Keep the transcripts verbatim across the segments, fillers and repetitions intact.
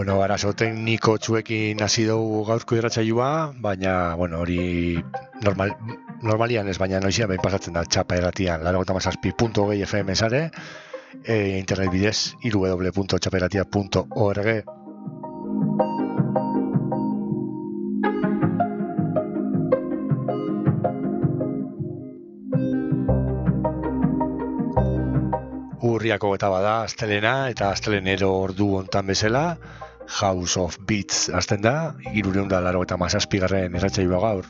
Bueno, arazo tekniko txuekin hasi dugu gaurko irratsaioa, baina, bueno, hori normal, normalian ez, baina noizia behin pasatzen da txapa erratian, laurogeita hamazazpi puntu hogei F M sare, e, internet bidez, w w w punto txapa erratia punto org. Urriako eta bada astelena eta astelenero ordu hontan bezala, House of Beats hasten da, hirurehun eta laurogeita hamazazpigarren irratsaioa gaur.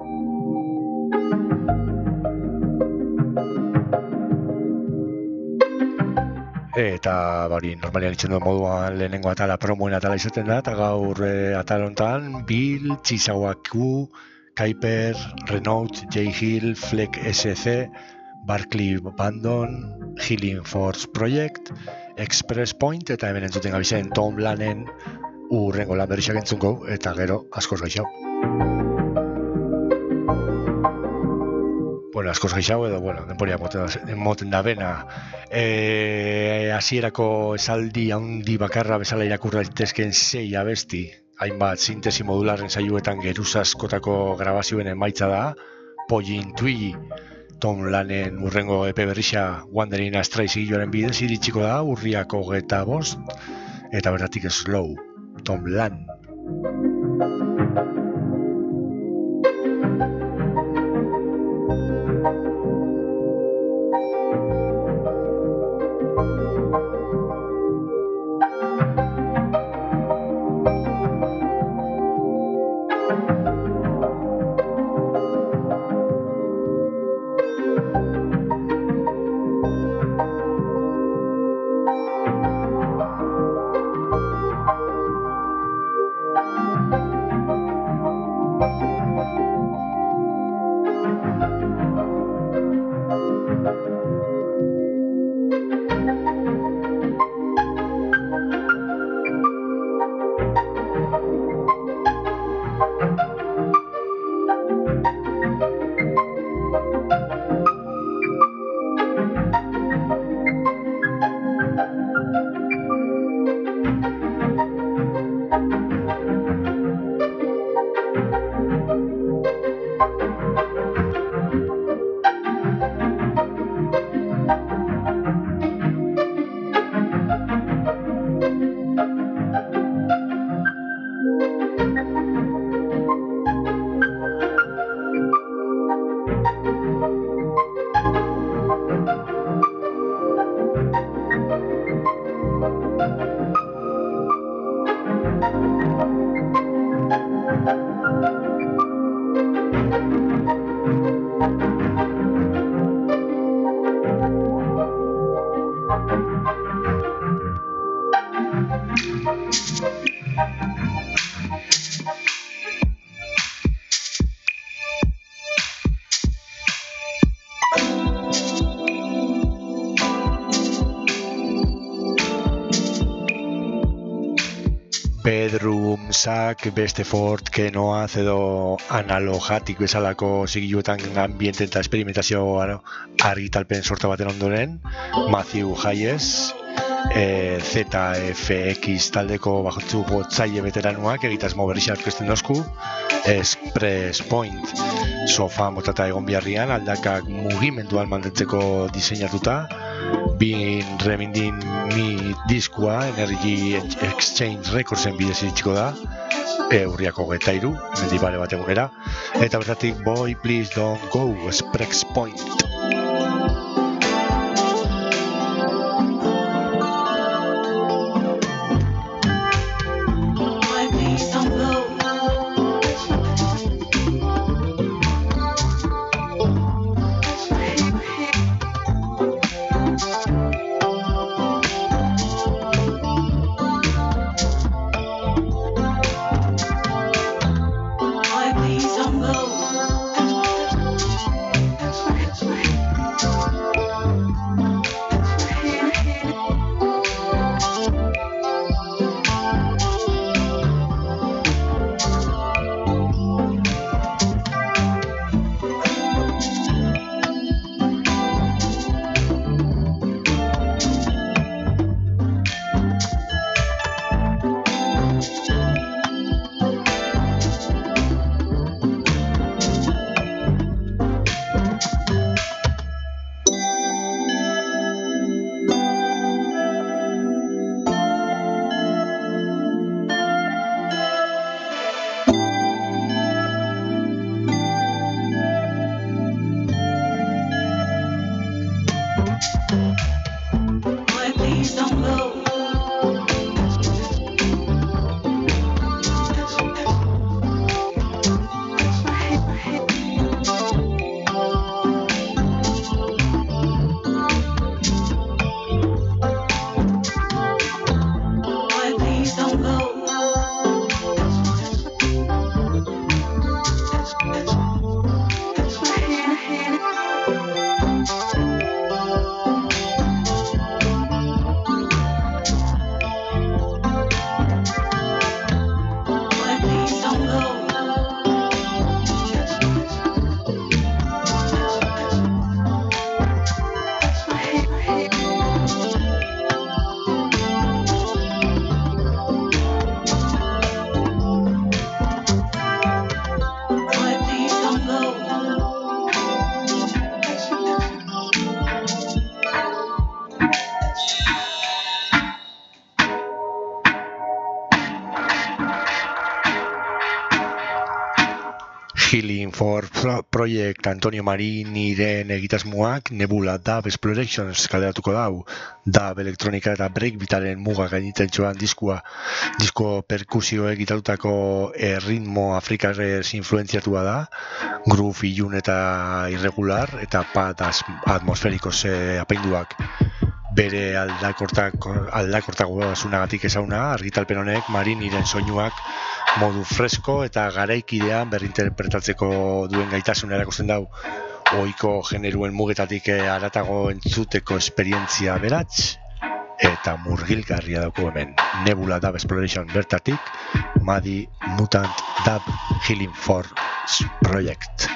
Eta hori normalian itzen duen moduan lehenengo atala promoen atala izaten da, eta gaur e, atal hontan Bill, Chisawaku, Kuiper, Renault, J Hill, Fleck S C, Barclay Bandon, Healing Force Project, Express Point, eta hemen entzuten gabizen Tom Lanen urrengo lan berriak entzungo, eta gero askoz gaixau. Bueno, askoz gaixau edo, bueno, denporia moten, moten da bena. E, hasierako esaldi handi bakarra bezala irakurra daitezkeen sei abesti, hainbat sintesi modularren saioetan geruza askotako grabazioen emaitza da, Pollin Twiggy, Tom Lanen urrengo E P berrisa Wandering Astray zigiloaren bidez iritsiko da urriako hogeita bost, eta bertatik Slow, Tom Lan. Bedroomsak, beste Ford, Kenoaz edo analogatik bezalako zigiluetan ambiente eta experimentazio argitalpen sorta baten ondoren, Matthew Hayes, e, Z F X taldeko bajotzu gotzaile veteranuak egitasmo berrixa aurkezten dozku, Express Point, sofa motata egon biharrian, aldakak mugimenduan mantentzeko diseinatuta, Bin Remindin Mi diskua Energy Exchange Recordsen bidez iritsiko da, e, urriako hogeita hiru, mendibare bat egunera, eta bertatik Boy Please Don't Go, Express Point. Please don't go. Healing for Project Antonio Mariniren egitasmoak Nebula Dub Explorations kaleratuko dau. Dub elektronika eta breakbeataren muga gainiten joan diskua. Disko perkusioek gitarutako erritmo afrikarrez influenziatua da. Groove ilun eta irregular eta pat atmosferikoz eh, apainduak. Bere aldakortagoasunagatik ezauna, argitalpen honek Mariniren soinuak modu fresko eta garaikidean berrinterpretatzeko duen gaitasuna erakusten dau. Ohiko generuen mugetatik haratago entzuteko esperientzia beratz eta murgilgarria dauko hemen. Nebula Dub Exploration bertatik, Madi Mutant Dub Healing for Project.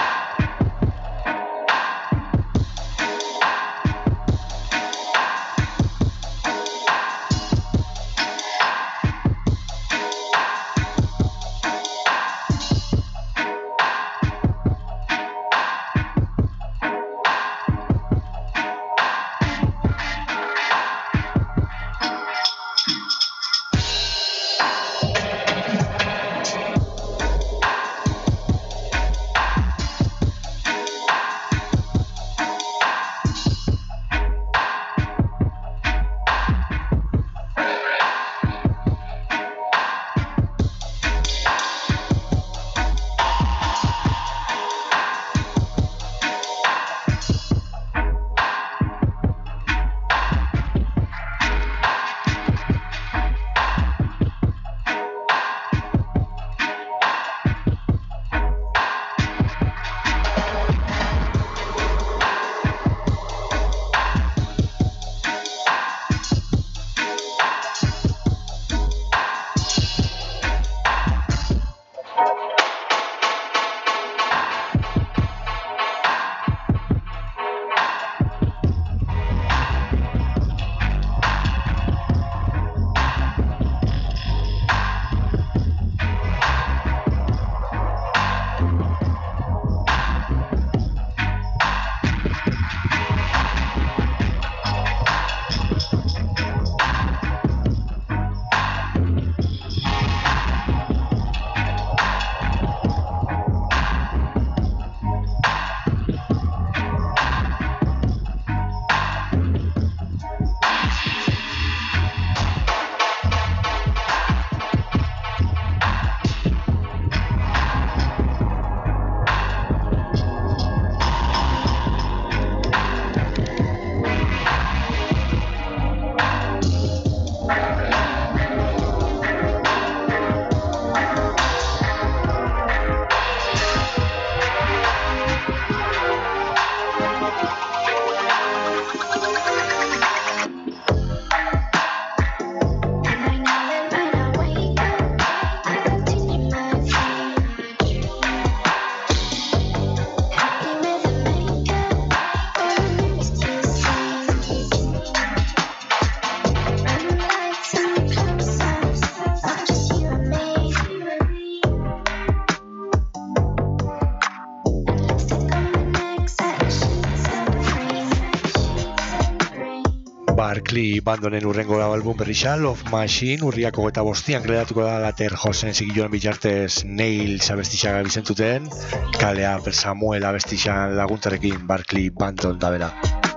Barclay bandonen urrengo album berrixa, Love Machine, urriako eta bostian kredatuko da Later Josen zigilloen bitartez Nails abestixaga bizentuten, kalea per Samuel abestixan laguntarekin Barclay bandon da bera.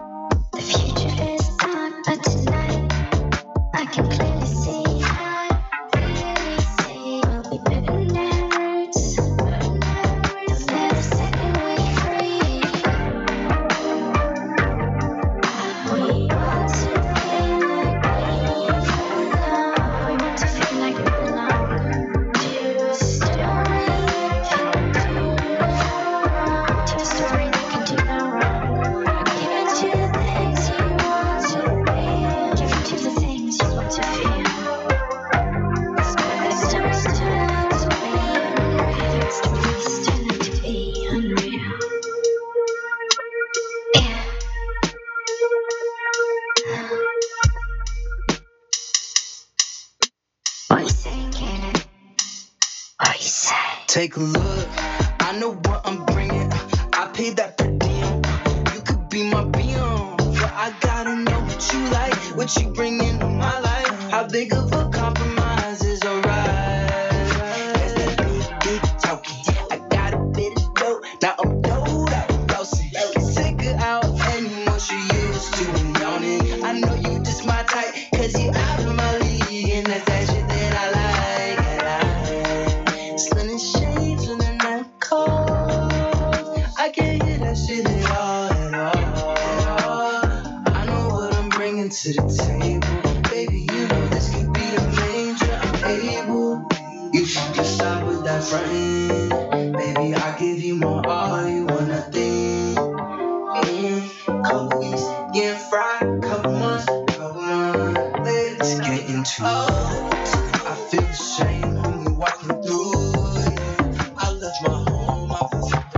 Take a look, I know what I'm bringing. I paid that per diem. You could be my beam, but I gotta know what you like, what you bring into my life. How big of a compromise is alright? That's that big, big talking. I got a big figure out anymore. She used to and yawning. I know you just my type, cause you out of my league, and that's that shit that I like. I like slinging shades when the night calls. I can't hear that shit at all, at all, at all. I know what I'm bringing to the table, baby. You know this could be a major. I'm able. You should just stop with that front, baby. I give you more, all you want nothing. Mm, couple weeks getting fried, couple months, couple months later to get into it. I feel the shame when we walking through it. I left my home, I forgot the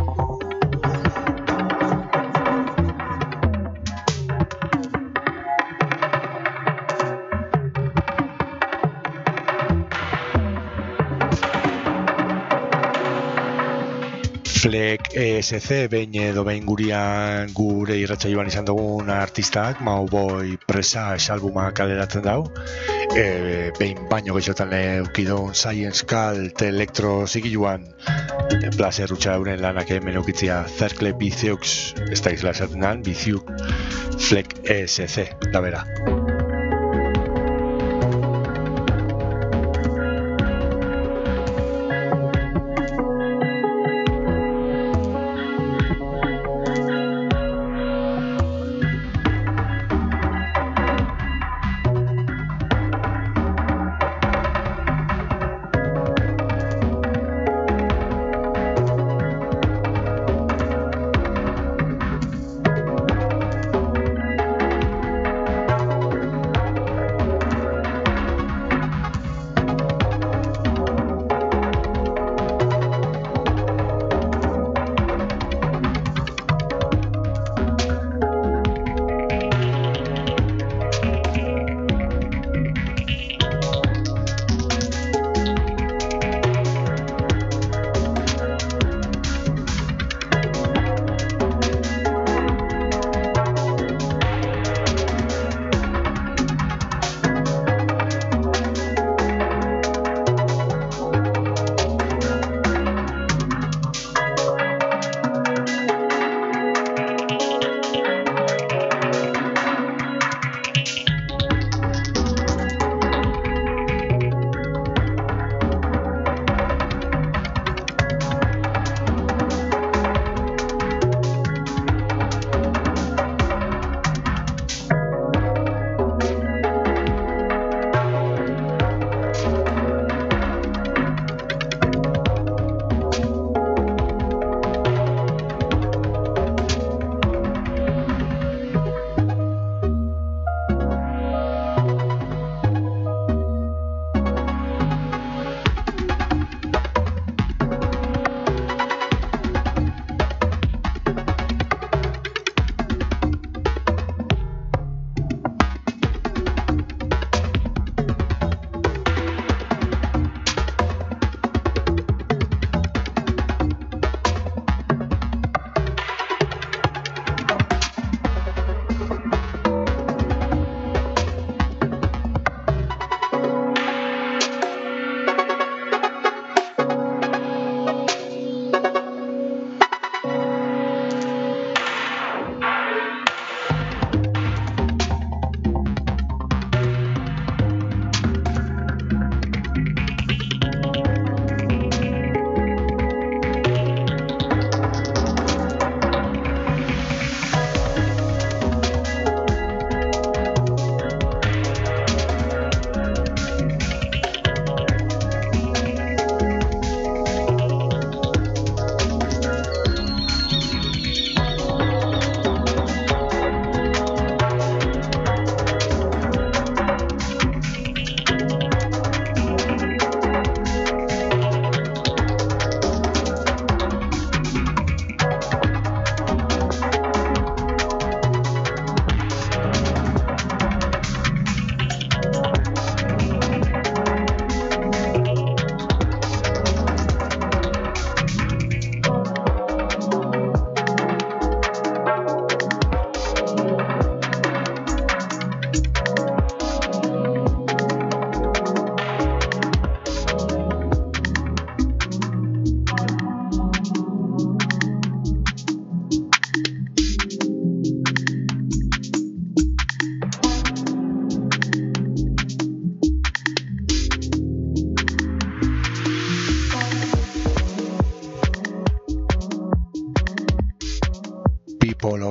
Fleck E S C behin edo behin gurian gure irratsaioan izan dugun artistak Mauboy presa albuma kaleratzen dau, e, behin baino gehiotan eukidun Science Cult elektro zigiluan placer utxa euren lanak hemen eukitzia Cercle Bizeux, ez da izla esaten dan, Bizeux Fleck E S C, da bera.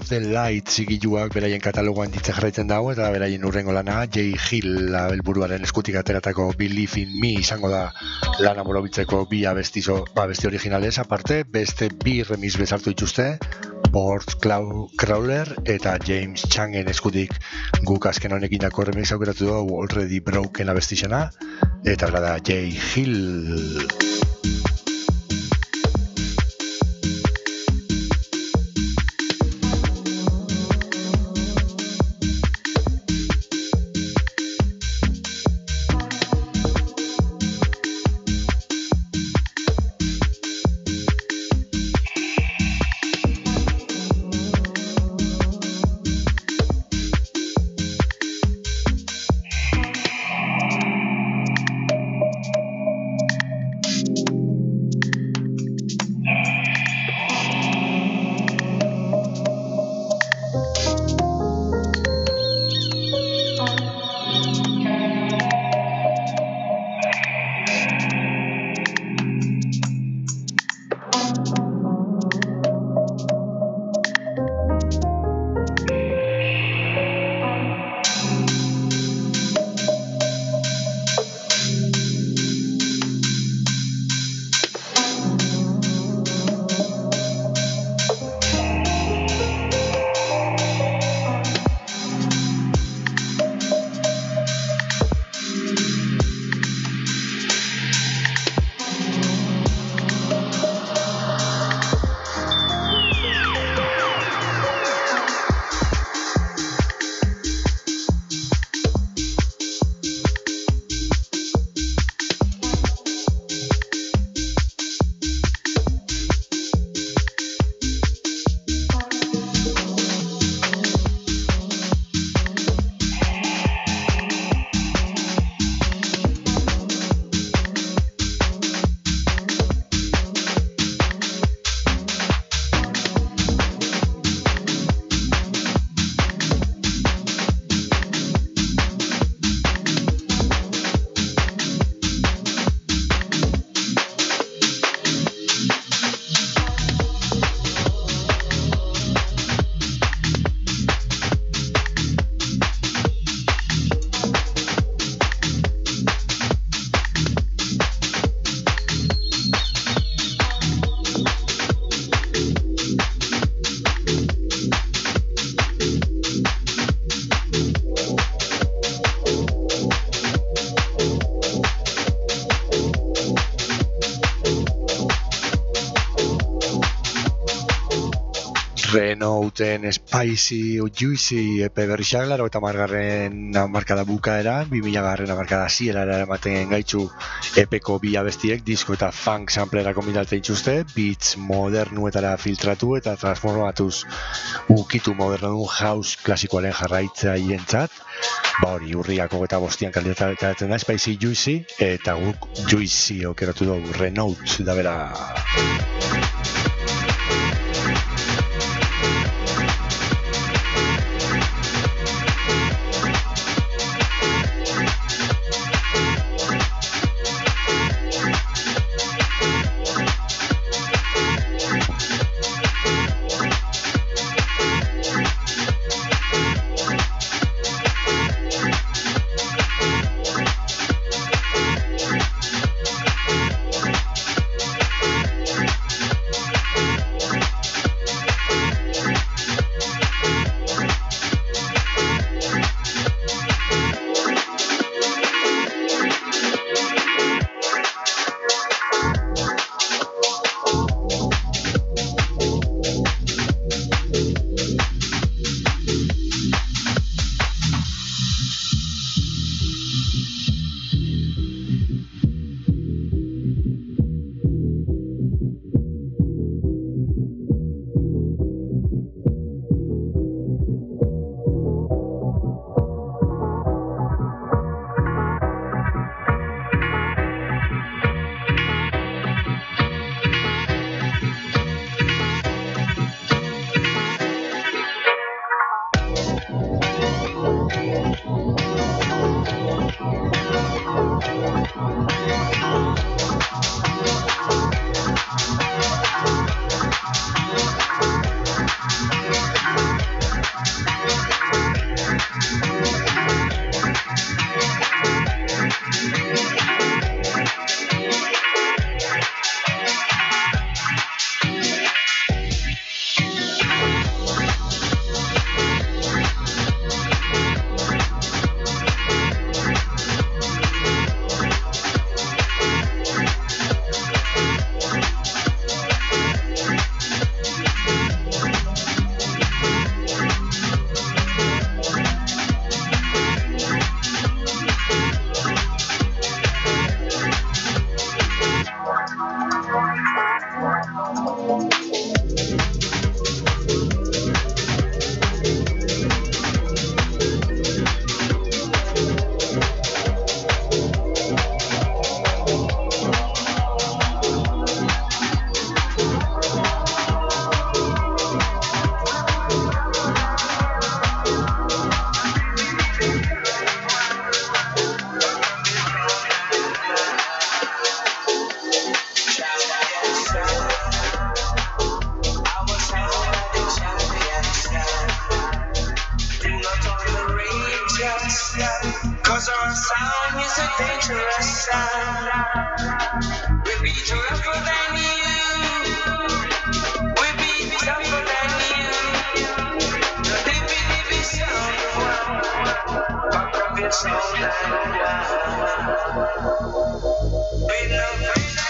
of the Light zigiluak beraien katalogoan ditze jarraitzen dago, eta beraien urrengo lana Jay Hill helburuaren eskutik ateratako Believe in Me izango da lana borobitzeko bi abestizo, abesti originales, aparte beste bi remix bezartu dituzte, Port Crawler eta James Changen eskutik. Guk azken honekin dako remix aukeratu dugu Already Broken abestizena, eta bera da Jay Hill. Renaulten Spicy o Juicy epe berriak, laro eta margarren markada bukaera, bi mila garren markada zierara ematen gaitzu epeko bi abestiek, disko eta funk samplera kombinatzen dituzte, beats modernuetara filtratu eta transformatuz ukitu modernadun house klasikoaren jarraitzea hientzat. Ba hori, urriako eta bostian kaldetatzen da Spicy Juicy, eta guk Juicy okeratu dugu Renault da bera. sound is a dangerous sound. We beat rougher than you. We beat tougher than you. The hippie hippie sound. Punk rock and soul and wild. We know we like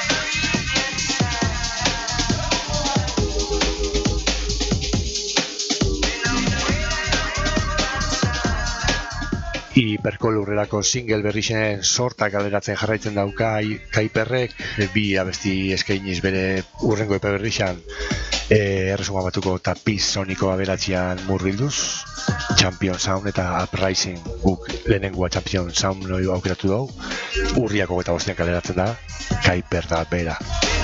Hiperko lurrerako single berrixen sortak aleratzen jarraitzen dauka Kaiperrek, bi abesti eskainiz bere urrengo epe berrixan e, erresuma batuko eta Peace Soniko aberatzean murgilduz, Champion Sound eta Uprising, guk lehenengoa Champion Sound noi aukeratu dugu, urriako eta bostean kaleratzen da, Kaiper da bera.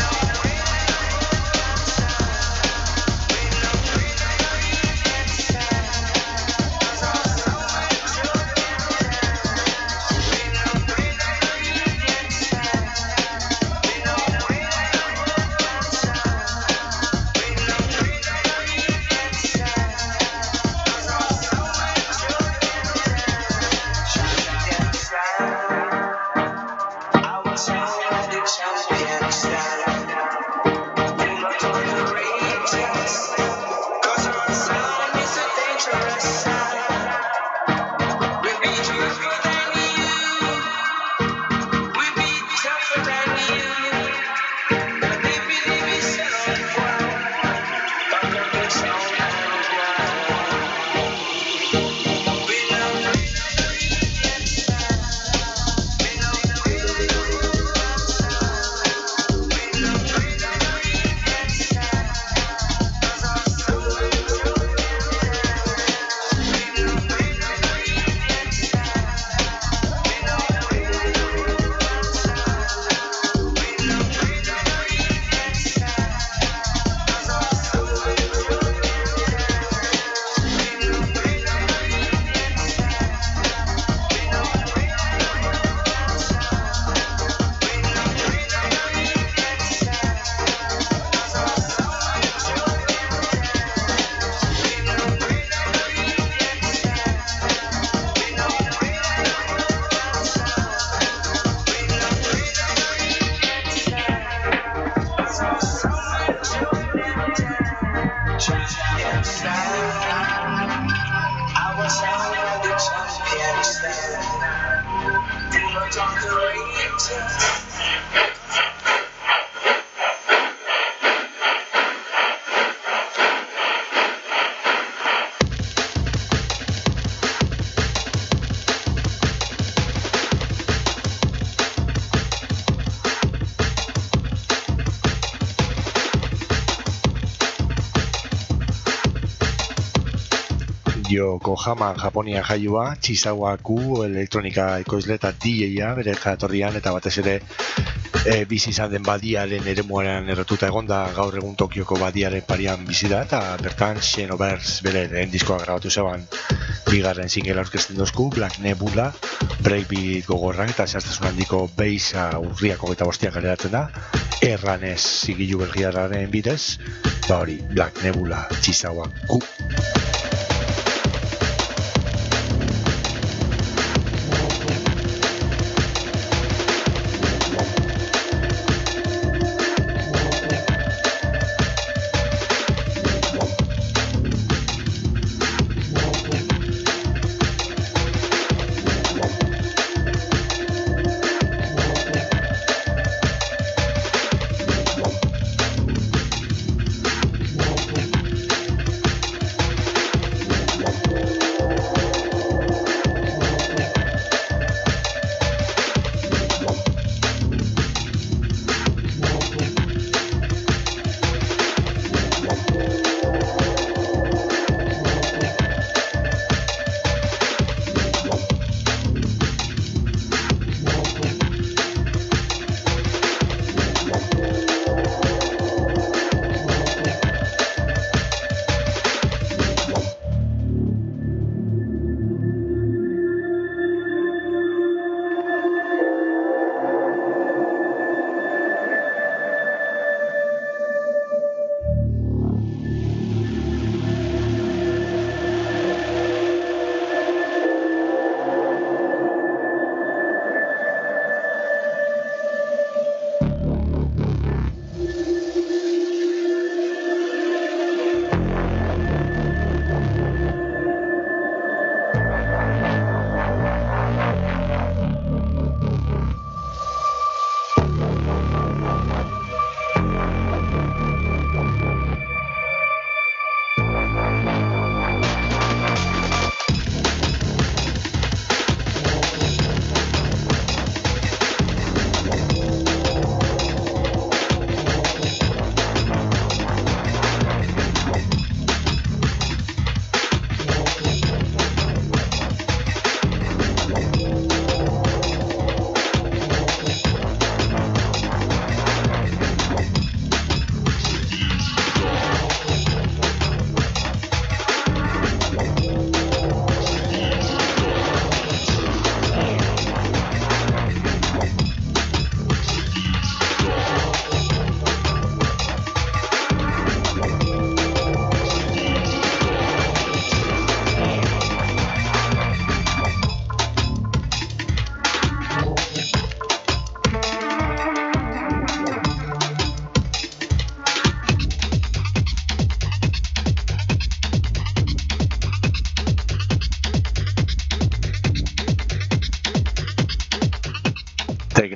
Yokohama, Japonia jaioa, Chisawaku elektronika ekoizle eta D J-a bere jatorrian eta batez ere e, bizi izan den badiaren eremuaren errotuta egonda, gaur egun Tokioko badiaren parian bizi da eta bertan Xenobers bere lehen diskoa grabatu zeban bigarren single aurkezten dozku, Black Nebula, breakbeat gogorrak eta zehaztasun handiko baissa urriako eta bostiak galeratzen da, erranez zigilu belgiarraren bidez, ba hori, Black Nebula, Chisawaku.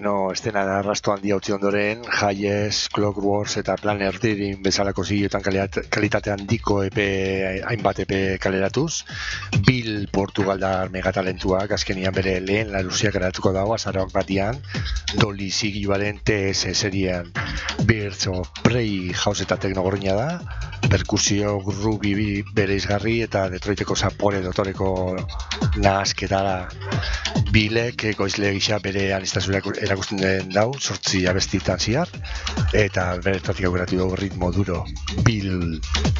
gero estena arrasto handia utzi ondoren, Hayes, Clockworks eta Planet Dream bezalako zigiotan kalitate handiko epe, hainbat epe kaleratuz. Bill Portugaldar megatalentuak azkenian bere lehen laruziak eratuko dago azaroak batian, Dolly zigioaren T S seriean Birds of Prey jauz eta teknogorrina da, perkusio grubi bereizgarri eta Detroiteko zapore dotoreko nahasketa da. Billek ekoizle gisa bere anistazura erakusten den dau, sortzi abestitan ziar, eta bertatik aukeratu dugu ritmo duro. Bill.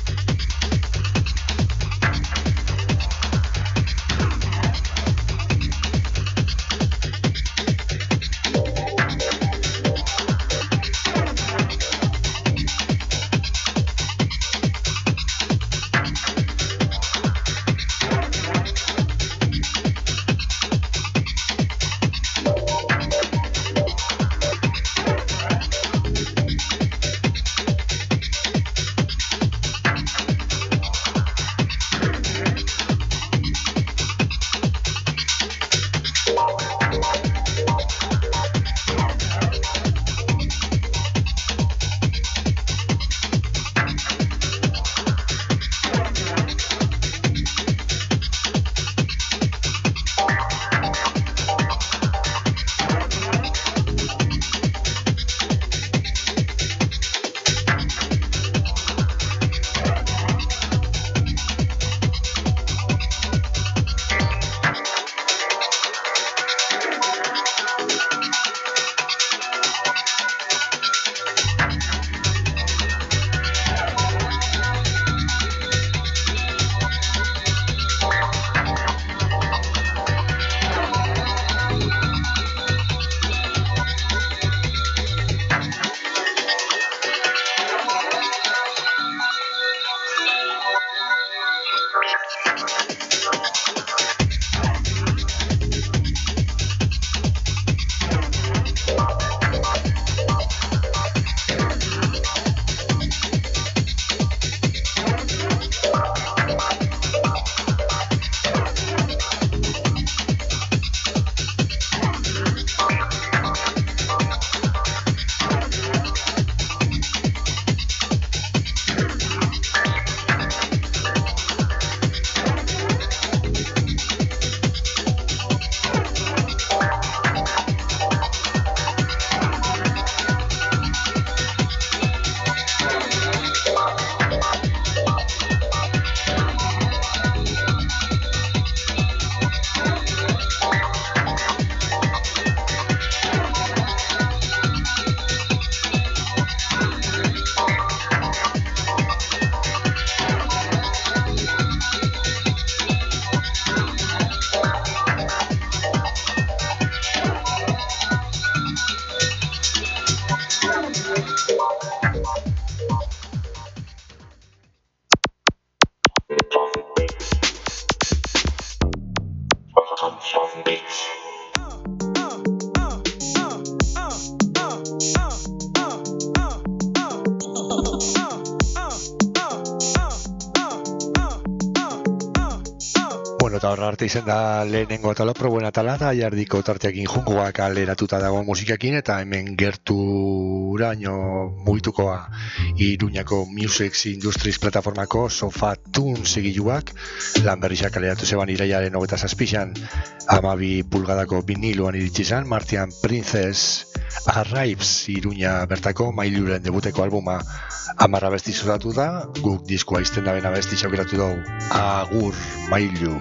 Eta horra arte izen da lehenengo atala, probuen atala, eta jardiko tarteakin jungoak aleratuta dago musikakin, eta hemen gerturaino mugitukoa Iruñako Music Industries plataformako Sofa Tunes egiluak, lan berrizak aleratu zeban iraiaren hogeta zazpixan, amabi pulgadako viniluan iritsi zen, Martian Princess Arrives Iruña bertako Mailuren debuteko albuma amarra abesti zuzatu da, guk diskoa izten da bena abesti xaukeratu dugu, Agur Mailu.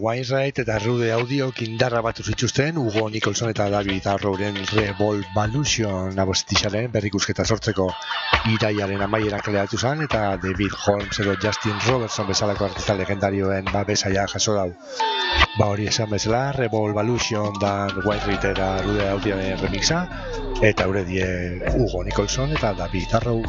Wainwright eta Rude Audiok indarra batu zituzten Hugo Nicholson eta David Arrowren Revolution abostizaren berrikusketa sortzeko. Iraiaren amaieran kaleratu zen eta David Holmes edo Justin Robertson bezalako artista legendarioen babesaia jaso dau. Ba hori esan bezala, Revolution da Wainwright eta Rude Audioren remixa eta eure die Hugo Nicholson eta David Arrow.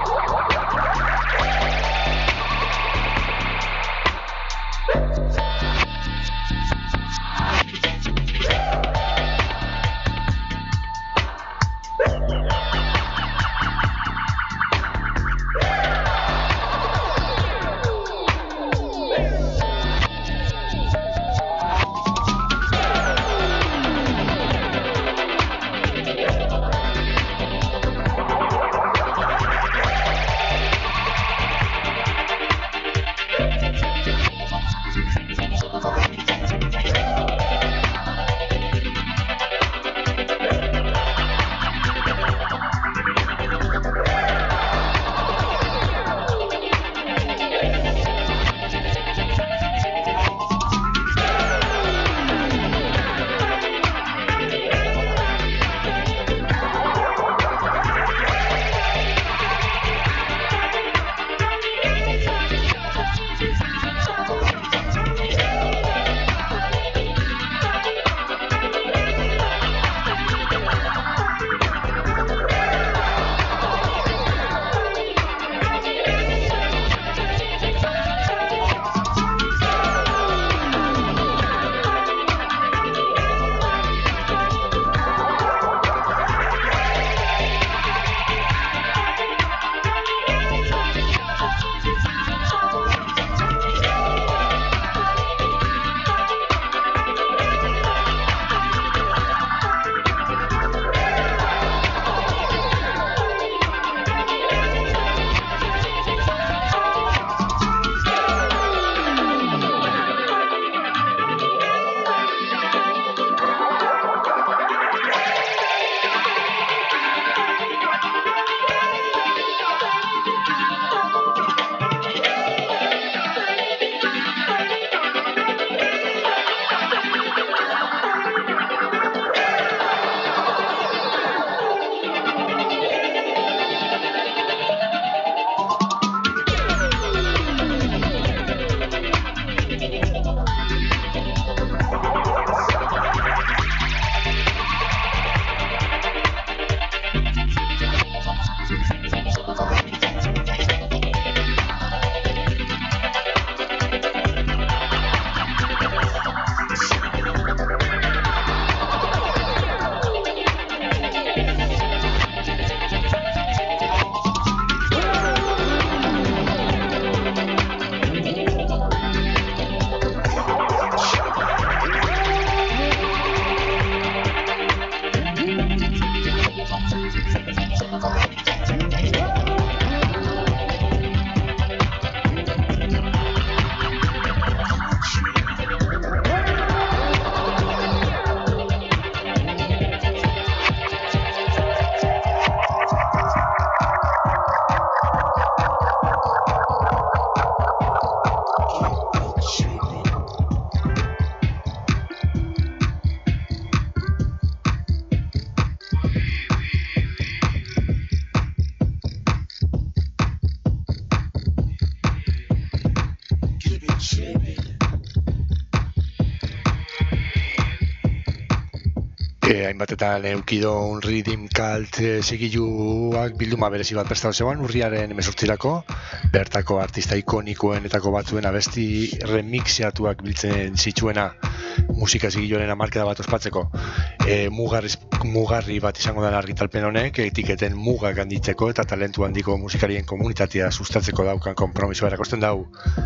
E, hainbatetan eukido un Rhythm Cult e, segiluak bilduma berezi bat prestatu zegoen urriaren hemezortzirako, bertako artista ikonikoenetako batzuen abesti remixeatuak biltzen zituena musika segiluaren hamarkada bat ospatzeko. E, mugarri, mugarri bat izango den argitalpen honek, etiketen mugak handitzeko eta talentu handiko musikarien komunitatea sustatzeko daukan konpromisoa erakosten dau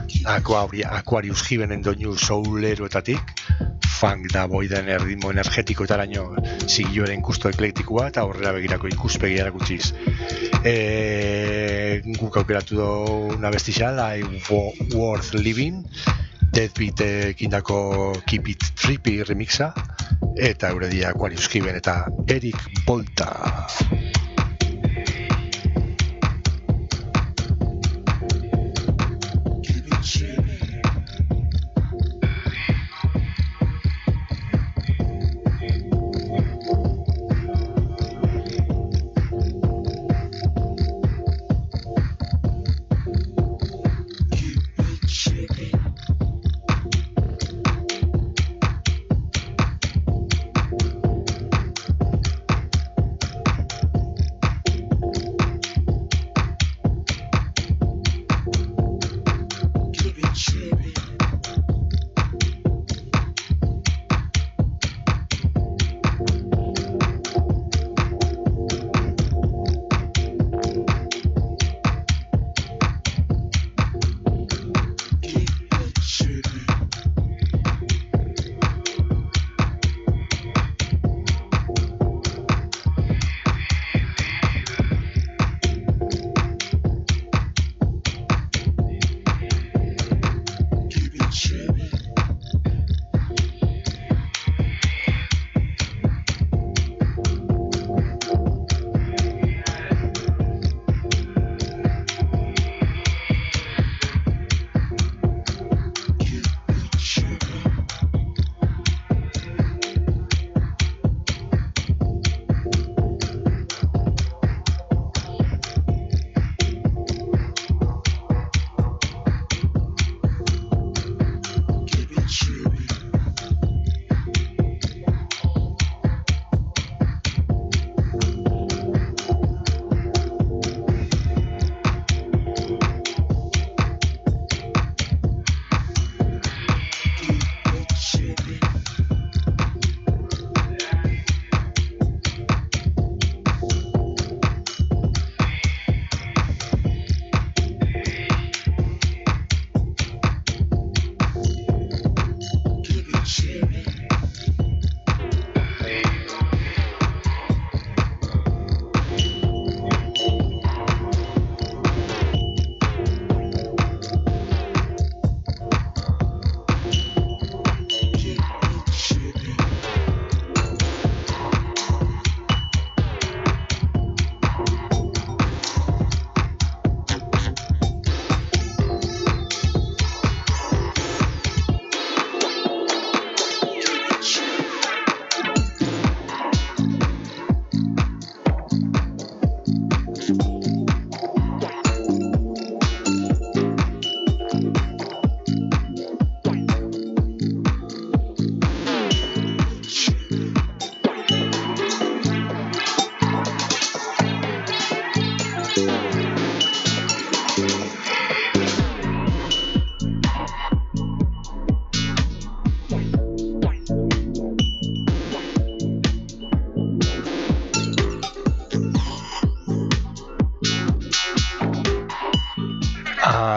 Aquarius Gibenen doinu souleroetatik, funk da boiden erritmo energetiko eta araño zigiloaren gusto eklektikoa eta aurrera begirako ikuspegi erakutsiz. E, guk aukeratu dugu abestisa, Life Worth Living, Deadbeat ekindako Keep It Trippy remixa, eta euredia Aquarius Giben eta Eric Volta.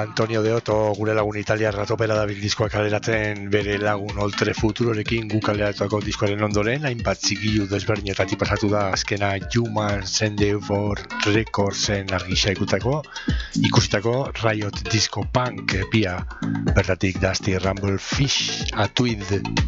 Antonio De Otto gure lagun italiar ratopera dabil diskoa kaleratzen bere lagun Oltre Futurorekin gu kaleratuako diskoaren ondoren, hainbat zigilu desberdinetatik pasatu da azkena Human Endeavor Recordsen argisa ikutako, ikusitako Riot Disco Punk epia, bertatik Dusty Rumble Fish a Tweed.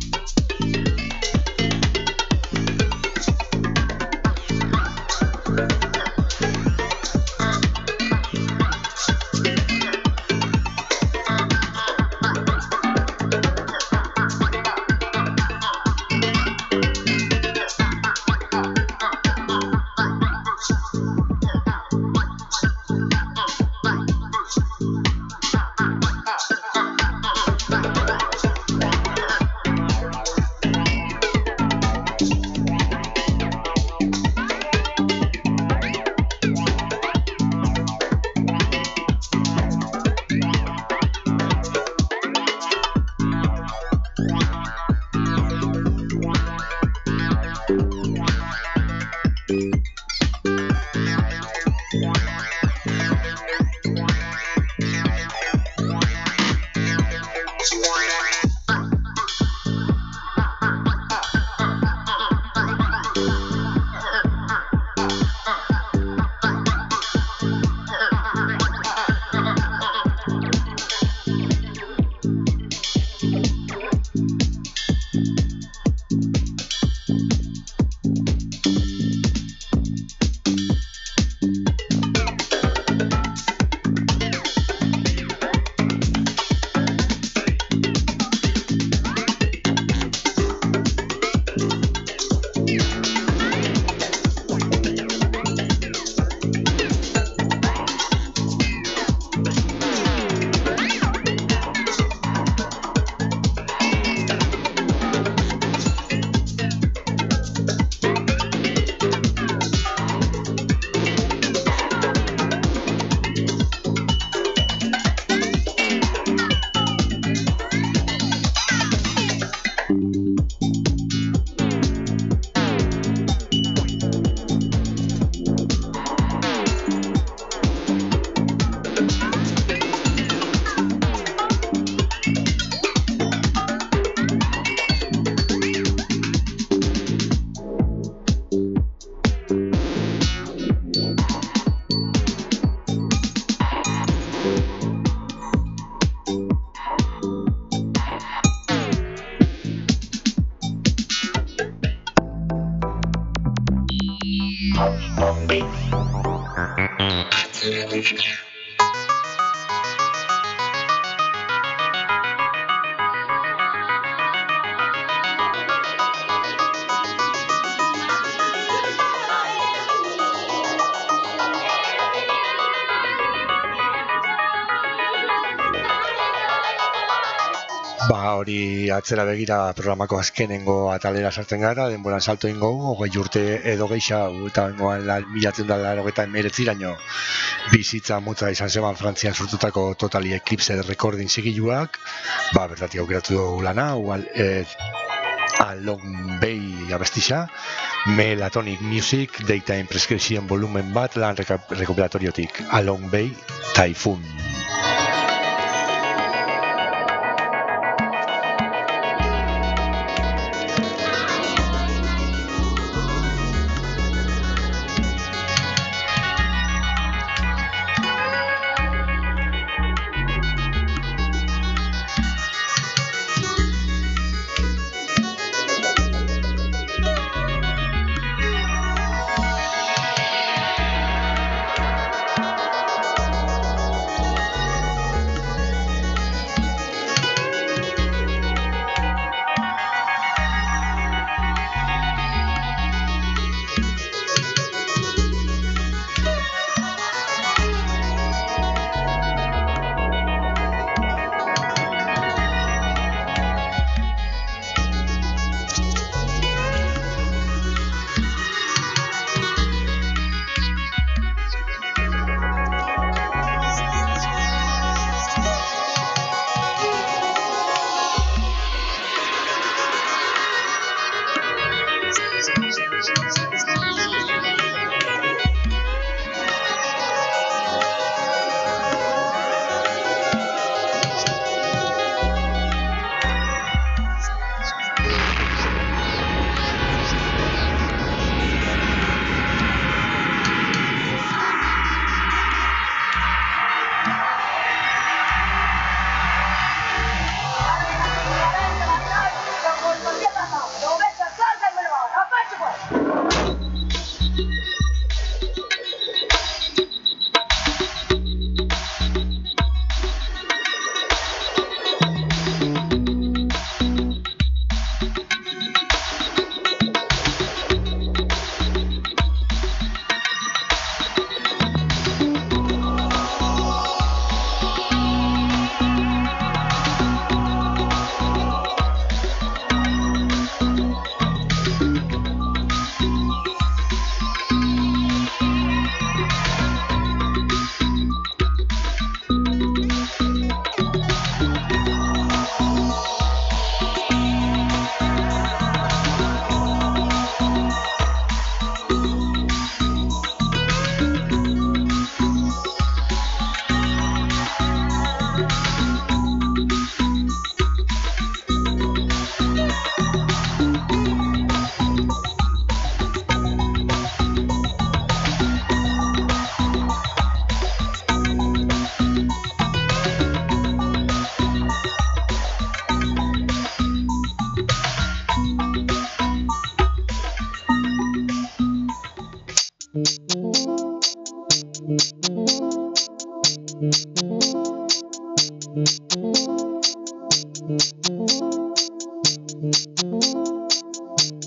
Ba, hori atzera begira programako azkenengo atalera sartzen gara, denboran salto ingo, hogei urte edo geixa, eta ingoan milatzen da larogeta emeretziraino bizitza motza izan zeban Frantzian sortutako Totally Eclipse Recording zigiluak, ba, bertatik aukeratu dugu lana, ual, e, Along Bay abestixa, Melatonic Music, Daytime Prescription volumen bat, lan rekopilatoriotik, Along Bay Typhoon.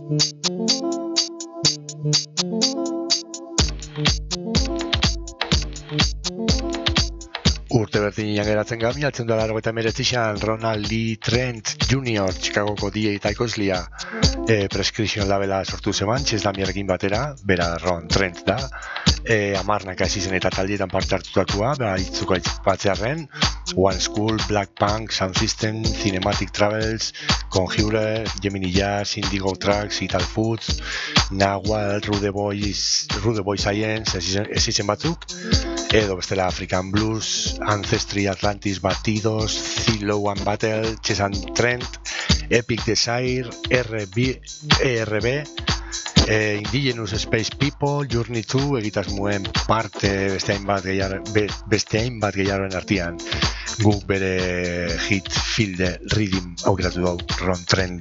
Urte berdinean geratzen gabi, altzen da laro eta meretzixan Ronald Lee Trent junior Chicagoko D J eta ekoizlia e, Prescription labela sortu zeban, Txez Damierrekin batera, bera Ron Trent da, e, amarnaka hasi zen eta taldietan parte hartutakoa, bera itzuko batzearren, One School, Black Punk, Sound System, Cinematic Travels, Conjure, Gemini Jazz, Indigo Tracks, Ital Foods, Nahual, Rude Boys, Rude Boy Science, ez izen batzuk, edo bestela African Blues, Ancestry, Atlantis, Batidos, Zillow and Battle, Chess and Trent, Epic Desire, R B, E R B, eh, Indigenous Space People, Journey to, egitasmoen parte beste hainbat gehiar, be, beste hainbat gehiaroen artean. Guk bere hit Feel the Rhythm aukeratu dugu Ron Trent.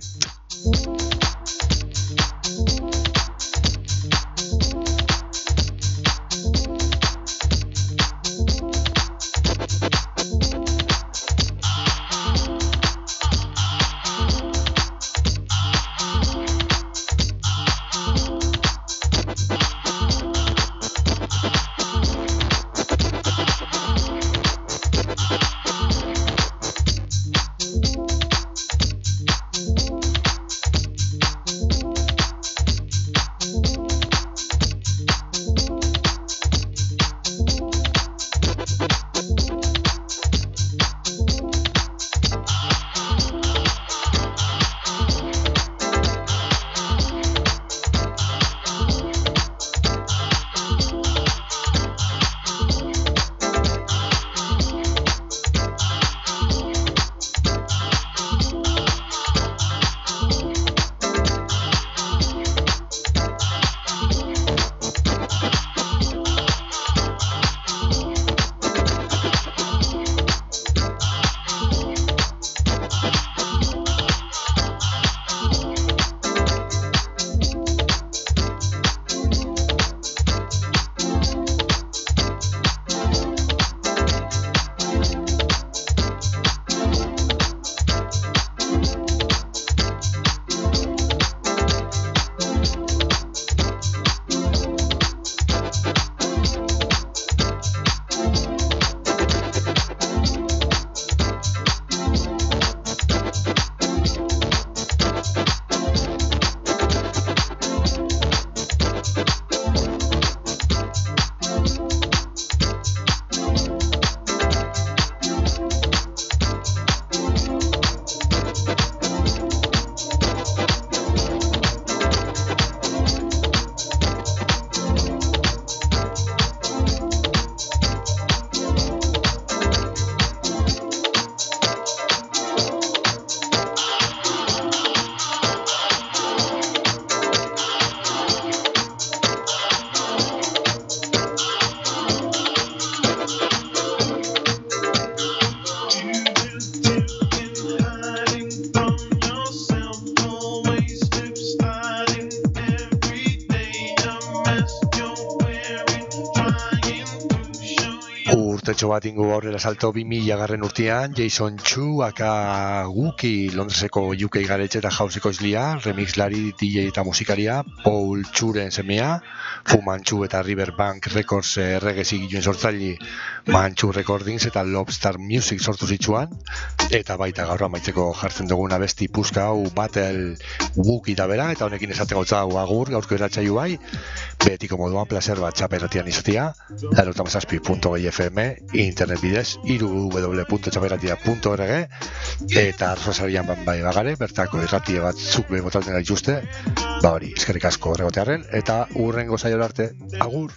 Urtetxo bat ingo aurrera salto bi mila garren urtean, Jason Chu, aka Wookie, Londreseko U K garetxe eta jauzeko izlia, remixlari, D J eta musikaria, Paul Churen semea, Fu Manchu eta Riverbank Records errege zigiluen sortzaili, Manchu Recordings eta Lobstar Music sortu zitsuan, eta baita gaur amaitzeko jartzen duguna besti puska hau Battle Wookie da bera, eta honekin esaten gautza hau agur, gaurko eratxaiu bai, betiko moduan placer bat txaperatian izatea, laurogeita hamazazpi puntu gehi F M, internet bidez, w w w puntu txaperatia puntu org, eta arrozarian ban bai bagare, bertako irratie bat zuk behin botatzen gaituzte, ba hori, eskerrik asko horregotearen, eta urrengo zaio arte, agur!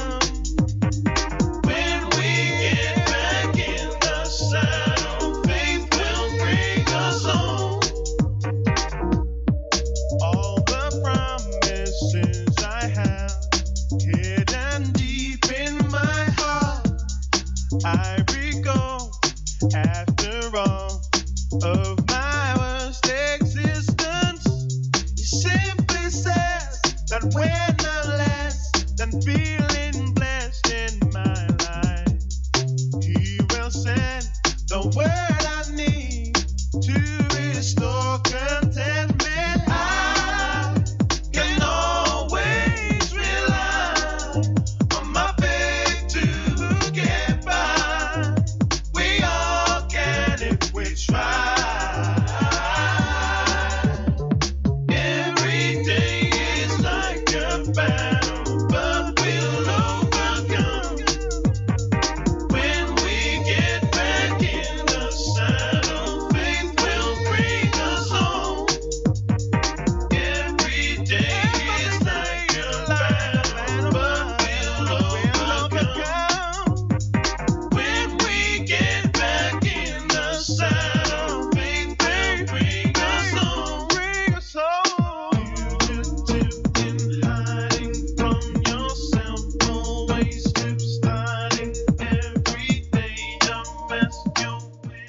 Face Well,